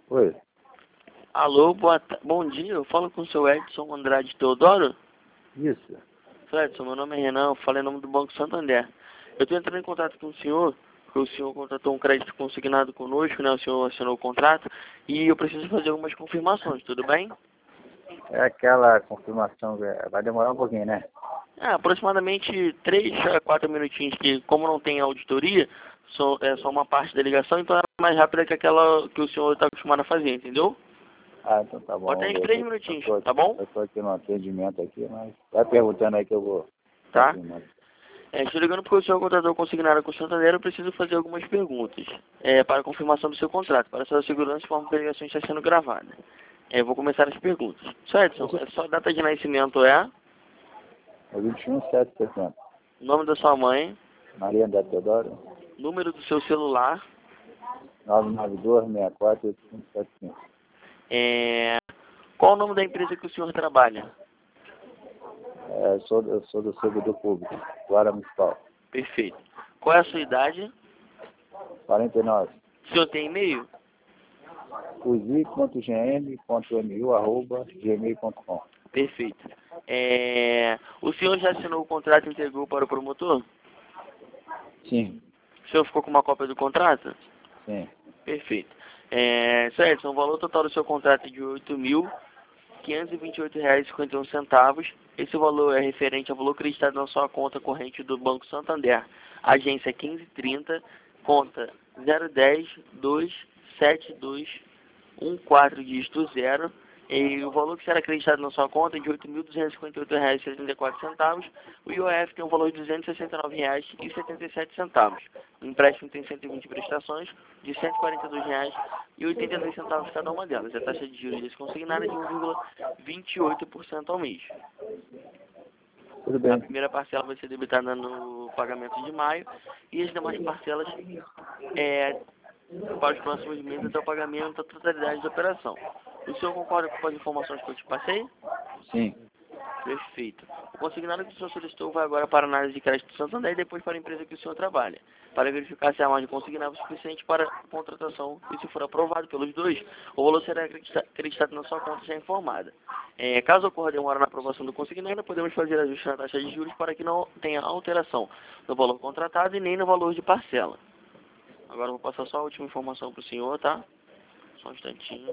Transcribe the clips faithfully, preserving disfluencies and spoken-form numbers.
Oi, Alô, boa ta- bom dia, eu falo com o seu Edson Andrade Teodoro. isso. Seu Edson, meu nome é Renan, eu falo em nome do Banco Santander. Eu estou entrando em contato com o senhor, porque o senhor contratou um crédito consignado conosco, né? O senhor assinou o contrato, e eu preciso fazer algumas confirmações, tudo bem? É aquela confirmação, é, vai demorar um pouquinho, né? É, aproximadamente três a quatro minutinhos, que como não tem auditoria, só, é só uma parte da ligação, então é mais rápida que aquela que o senhor está acostumado a fazer, entendeu? Ah, então tá bom. Pode ter Eu, uns vou- três eu, eu, minutinhos, tô, tá bom? eu tô aqui no atendimento aqui, mas vai perguntando aí que eu vou Tá? confirmando. É, estou ligando porque o senhor contratou consignado com o Santander, eu preciso fazer algumas perguntas é, para a confirmação do seu contrato, para sua segurança e forma que a ligação está sendo gravada. É, eu vou começar as perguntas. Senhor Edson, a sua data de nascimento é? É vinte e um, sete, sessenta. Nome da sua mãe? Maria André Teodoro, Número do seu celular? nove nove dois, seis quatro, oito cinco sete cinco. É, qual o nome da empresa que o senhor trabalha? É, eu, sou, eu sou do servidor público, Guarda Municipal. Perfeito. Qual é a sua idade? quarenta e nove. O senhor tem e-mail? uzi ponto g m ponto m u arroba gmail ponto com. Perfeito. É, o senhor já assinou o contrato e entregou para o promotor? Sim, O senhor ficou com uma cópia do contrato? sim. Perfeito. É, Senhor Edson, o valor total do seu contrato é de oito mil quinhentos e vinte e oito reais e cinquenta e um centavos. Esse valor é referente ao valor acreditado na sua conta corrente do Banco Santander. Agência quinze trinta, conta zero dez, dois sete dois um quatro dígito zero. E o valor que será acreditado na sua conta é de oito mil duzentos e cinquenta e oito reais e setenta e quatro centavos. O I O F tem um valor de duzentos e sessenta e nove reais e setenta e sete centavos. O empréstimo tem cento e vinte prestações de cento e quarenta e dois reais e oitenta e dois centavos cada uma delas. A taxa de juros desconsignada é de um vírgula vinte e oito por cento ao mês. Tudo A bem. primeira parcela vai ser debitada no pagamento de maio e as demais parcelas é, para os próximos meses até o pagamento da totalidade da operação. O senhor concorda com as informações que eu te passei? Sim. Perfeito. O consignado que o senhor solicitou vai agora para a análise de crédito do Santander e depois para a empresa que o senhor trabalha, para verificar se a margem consignável é suficiente para a contratação e se for aprovado pelos dois, o valor será acredita- acreditado na sua conta já informada. É, caso ocorra demora na aprovação do consignado, podemos fazer ajuste na taxa de juros para que não tenha alteração no valor contratado e nem no valor de parcela. Agora eu vou passar só a última informação para o senhor, tá? Só um instantinho.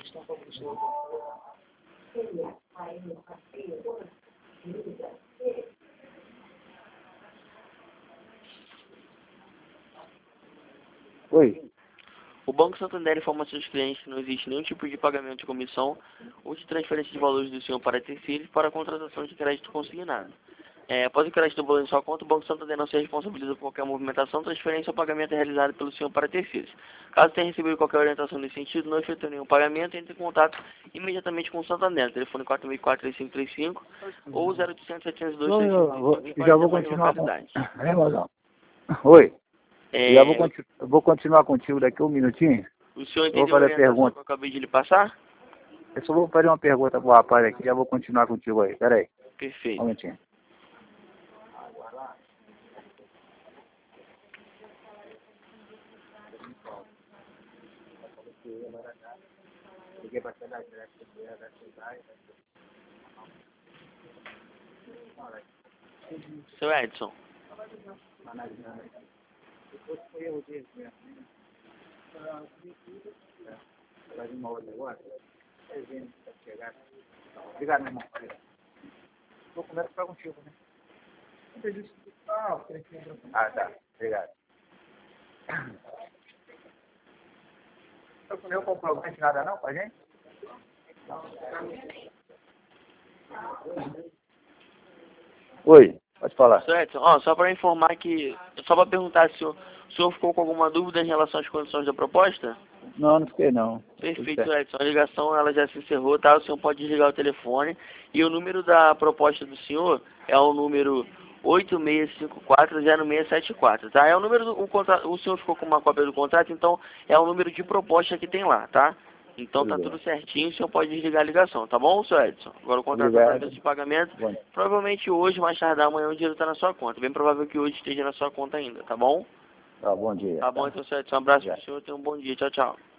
Oi. O Banco Santander informa seus clientes que não existe nenhum tipo de pagamento de comissão ou de transferência de valores do senhor para terceiros para a contratação de crédito consignado. É, após o crédito do valor em sua conta, o Banco Santander não se responsabiliza por qualquer movimentação, transferência ou pagamento realizado pelo senhor para terceiros. Caso tenha recebido qualquer orientação nesse sentido, não efetue nenhum pagamento, entre em contato imediatamente com o Santander. Telefone quatro seis quatro, três cinco três cinco ou zero oitocentos, setecentos e dois, Eu, três eu, cinco vou- cinco eu para já as vou demais continuar com... localidades. É, Mozão. Oi. Eu já vou, É, conti... eu vou continuar contigo daqui a um minutinho. o senhor Eu vou entendeu a fazer a orientação pergunta. que eu acabei de lhe passar? Eu só vou fazer uma pergunta pro rapaz aqui, já vou continuar contigo aí. Pera aí, um Perfeito. momentinho. Seu Edson. Obrigado, meu irmão. Vou conversar contigo, né? Ah, tá. Obrigado. Eu eu compro alguma nada não pra gente? Oi, pode falar. Seu Edson, ó, só para informar que, só para perguntar se o senhor, o senhor ficou com alguma dúvida em relação às condições da proposta? Não, não fiquei não. Perfeito, seu Edson. A ligação ela já se encerrou, tá? O senhor pode desligar o telefone. E o número da proposta do senhor é o número oito seis cinco quatro zero seis sete quatro, tá? É o número do o, contra, o senhor ficou com uma cópia do contrato, então é o número de proposta que tem lá, tá? Então Tudo tá bem. tudo certinho, o senhor pode desligar a ligação, tá bom, seu Edson? Agora o contrato está Obrigado. em de pagamento. Bom, Provavelmente hoje, mais tardar amanhã, o dinheiro está na sua conta. Bem provável que hoje esteja na sua conta ainda, tá bom? tá, bom dia. Tá bom, então, seu Edson. Um abraço Já. pro senhor, tenha um bom dia. Tchau, tchau.